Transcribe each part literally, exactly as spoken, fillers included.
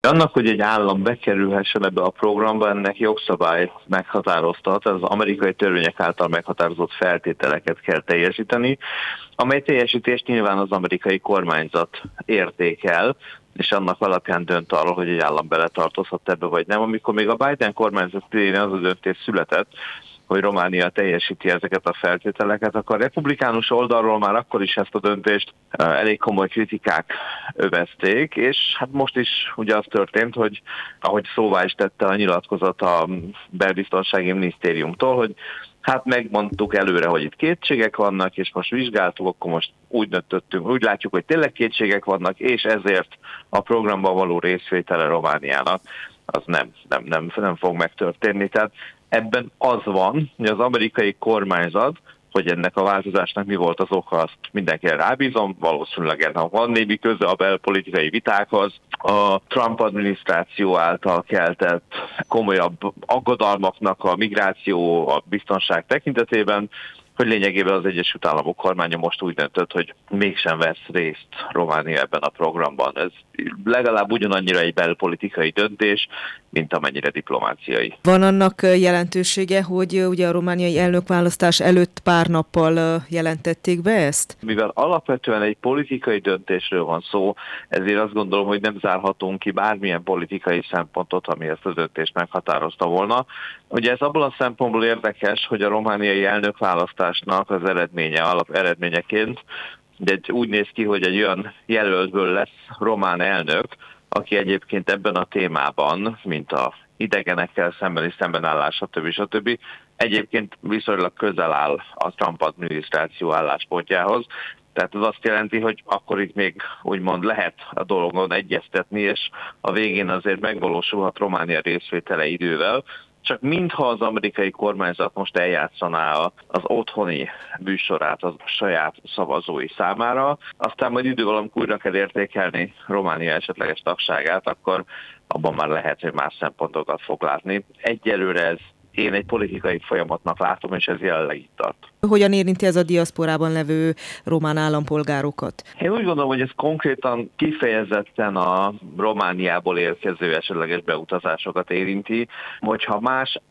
Annak, hogy egy állam bekerülhessen ebbe a programba, ennek jogszabályt meghatározta, tehát az amerikai törvények által meghatározott feltételeket kell teljesíteni, amely teljesítést nyilván az amerikai kormányzat értékel, és annak alapján dönt arról, hogy egy állam beletartozhat ebbe vagy nem. Amikor még a Biden kormányzat idején az a döntés született, hogy Románia teljesíti ezeket a feltételeket, akkor a republikánus oldalról már akkor is ezt a döntést elég komoly kritikák övezték, és hát most is ugye az történt, hogy ahogy szóvá is tette a nyilatkozat a belbiztonsági minisztériumtól, hogy hát megmondtuk előre, hogy itt kétségek vannak, és most vizsgáltuk, akkor most úgy döntöttünk, úgy látjuk, hogy tényleg kétségek vannak, és ezért a programban való részvétele Romániának az nem, nem, nem, nem fog megtörténni. Tehát ebben az van, hogy az amerikai kormányzat, hogy ennek a változásnak mi volt az oka, azt mindenkire rábízom, valószínűleg ennek van némi köze a belpolitikai vitákhoz. A Trump adminisztráció által keltett komolyabb aggodalmaknak a migráció, a biztonság tekintetében, hogy lényegében az Egyesült Államok kormánya most úgy döntött, hogy mégsem vesz részt Románia ebben a programban. Ez legalább ugyanannyira egy belpolitikai döntés, mint amennyire diplomáciai. Van annak jelentősége, hogy ugye a romániai elnökválasztás előtt pár nappal jelentették be ezt? Mivel alapvetően egy politikai döntésről van szó, ezért azt gondolom, hogy nem zárhatunk ki bármilyen politikai szempontot, ami ezt a döntést meghatározta volna. Ugye ez abból a szempontból érdekes, hogy a romániai elnökválasztásnak az eredménye, alap eredményeként, de úgy néz ki, hogy egy olyan jelöltből lesz román elnök, aki egyébként ebben a témában, mint a idegenekkel szembeni szembenállás, stb. stb. Egyébként viszonylag közel áll a Trump adminisztráció álláspontjához. Tehát ez azt jelenti, hogy akkor itt még úgymond lehet a dolgon egyeztetni, és a végén azért megvalósulhat Románia részvétele idővel. Csak mintha az amerikai kormányzat most eljátszaná az otthoni műsorát a saját szavazói számára, aztán majd idővel, amikor újra kell értékelni Románia esetleges tagságát, akkor abban már lehet, hogy más szempontokat fog látni. Egyelőre ez én egy politikai folyamatnak látom, és ez jelenleg itt tart. Hogyan érinti ez a diaszporában levő román állampolgárokat? Én úgy gondolom, hogy ez konkrétan kifejezetten a Romániából érkező esetleges beutazásokat érinti, hogyha más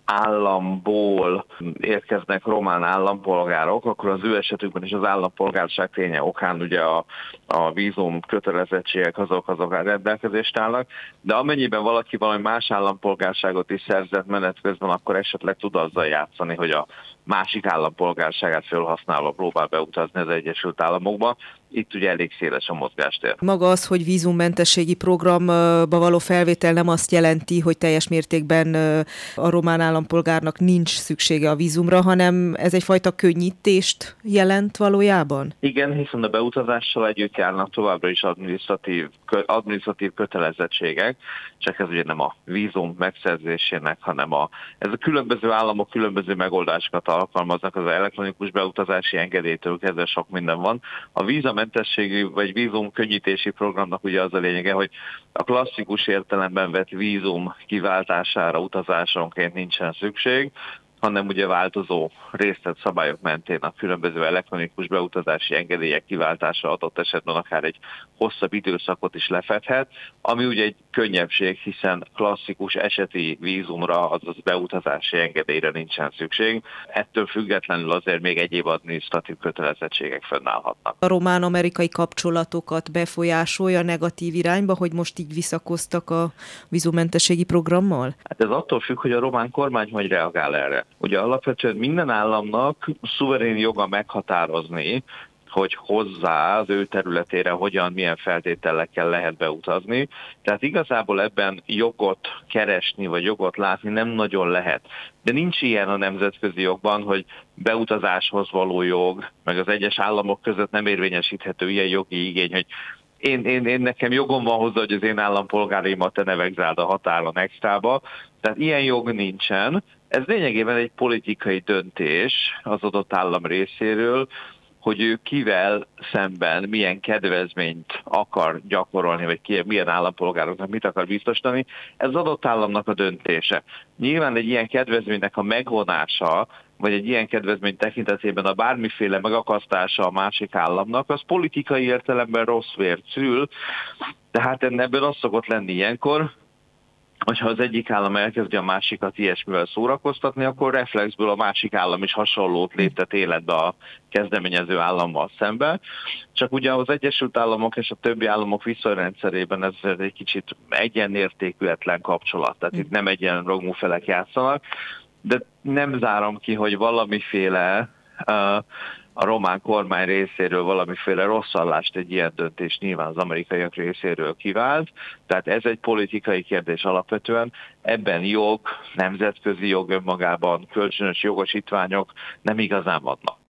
államból érkeznek román állampolgárok, akkor az ő esetükben is az állampolgárság ténye okán ugye a, a vízum kötelezettségek azok azok a rendelkezést állnak, de amennyiben valaki valami más állampolgárságot is szerzett menet közben, akkor esetleg tud azzal játszani, hogy a másik állampolgárságát felhasználva próbál beutazni az Egyesült Államokba. Itt ugye elég széles a mozgástér. Maga az, hogy vízummentességi programba való felvétel nem azt jelenti, hogy teljes mértékben a román állampolgárnak nincs szüksége a vízumra, hanem ez egyfajta könnyítést jelent valójában? Igen, hiszen a beutazással együtt járnak továbbra is adminisztratív, adminisztratív kötelezettségek, csak ez ugye nem a vízum megszerzésének, hanem a, ez a különböző államok különböző megoldásokat alkalmaznak, az elektronikus beutazási engedélytől kezdve sok minden van. A vízumentességi vagy vízum könnyítési programnak ugye az a lényege, hogy a klasszikus értelemben vett vízum kiváltására utazásonként nincsen szükség, hanem ugye változó részlet szabályok mentén a különböző elektronikus beutazási engedélyek kiváltása adott esetben akár egy hosszabb időszakot is lefedhet, ami ugye egy könnyebbség, hiszen klasszikus eseti vízumra, azaz beutazási engedélyre nincsen szükség. Ettől függetlenül azért még egyéb adminisztratív kötelezettségek fönnállhatnak. A román-amerikai kapcsolatokat befolyásolja negatív irányba, hogy most így visszakoztak a vízummentességi programmal? Hát ez attól függ, hogy a román kormány hogy reagál erre. Ugye alapvetően minden államnak szuverén joga meghatározni, hogy hozzá az ő területére hogyan, milyen feltételekkel lehet beutazni. Tehát igazából ebben jogot keresni, vagy jogot látni nem nagyon lehet. De nincs ilyen a nemzetközi jogban, hogy beutazáshoz való jog, meg az egyes államok között nem érvényesíthető ilyen jogi igény, hogy Én, én, én nekem jogom van hozzá, hogy az én állampolgáraimat te ne vegzáld a határon extrába. Tehát ilyen jog nincsen. Ez lényegében egy politikai döntés az adott állam részéről, hogy ő kivel szemben milyen kedvezményt akar gyakorolni, vagy ki, milyen állampolgároknak mit akar biztosítani. Ez az adott államnak a döntése. Nyilván egy ilyen kedvezménynek a megvonása, vagy egy ilyen kedvezmény tekintetében a bármiféle megakasztása a másik államnak, az politikai értelemben rossz vért szül, tehát ebből az szokott lenni ilyenkor, hogyha az egyik állam elkezdi a másikat ilyesmivel szórakoztatni, akkor reflexből a másik állam is hasonlót léptet életbe a kezdeményező állammal szemben. Csak ugye az Egyesült Államok és a többi államok viszonyrendszerében ez egy kicsit egyenértékűetlen kapcsolat, tehát itt nem egyen rogmú felek játszanak, de nem zárom ki, hogy valamiféle uh, a román kormány részéről valamiféle rosszallást egy ilyen döntés nyilván az amerikaiak részéről kivált. Tehát ez egy politikai kérdés alapvetően. Ebben jog, nemzetközi jog önmagában, kölcsönös jogosítványok nem igazán vannak.